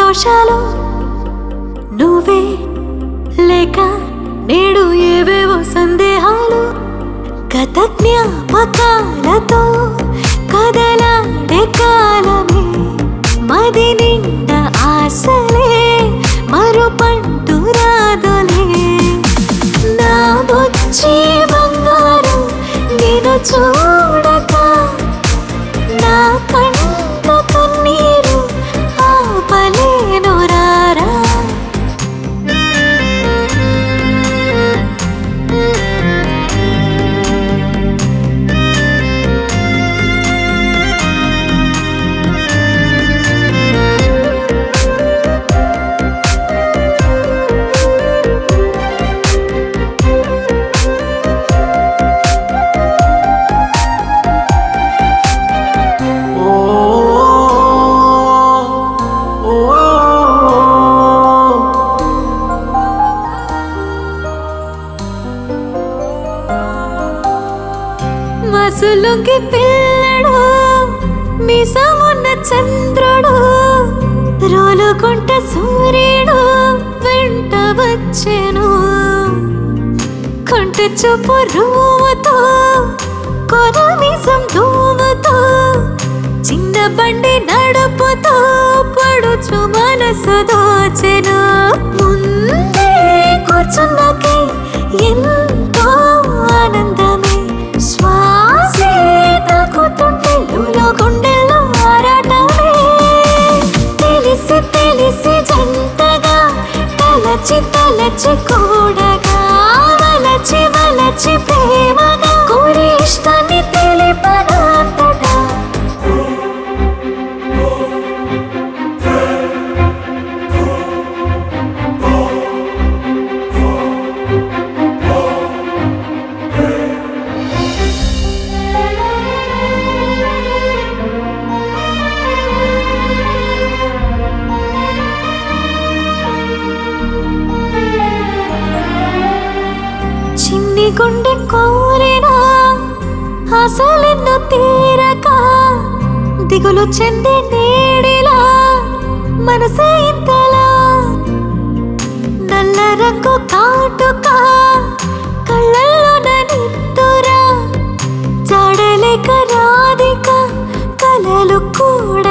సంతోషాలు నువ్వే లేక నేడు ఏవేవో సందేహాలు గత జ్ఞాపకాలతో కదలాడే కాలమే మది నిండా ఆశలే మరుపంటూ రాదులే నా బుచ్చి బంగారు నేను చూడక నా కంట కన్నీరు ఆపలేను రారా మసులుంగి పిల్లడు మిసమున్న చంద్రుడు రోలుకుంట సూర్యుడు వెంట వచ్చెను కొంట చూపు రూముతో కొన మిసం దూముతో చిన్న బండి నడుపుతో పడుచు మనసు దోచెను ముందే కూర్చున్నాకే ఎంతో ఆనందమే శ్వాసే తాకుతుంటే లూలో గుండెల్లో ఆరాటమే తెలిసి తెలిసి జంటగా తలచి తలచి కూడగా వలచి వలచి ప్రేమగా కోరి ఇష్టాన్ని తెలిపనంతటా చిన్ని గుండె కోరినా అసలెన్ను తీరక దిగులు చెంది నేడిలా మనసే ఇంతలా నల్ల రంగు కాటుక కళ్ళల్లో నిద్దురా జాడలేక రాధిక కలలు కూడా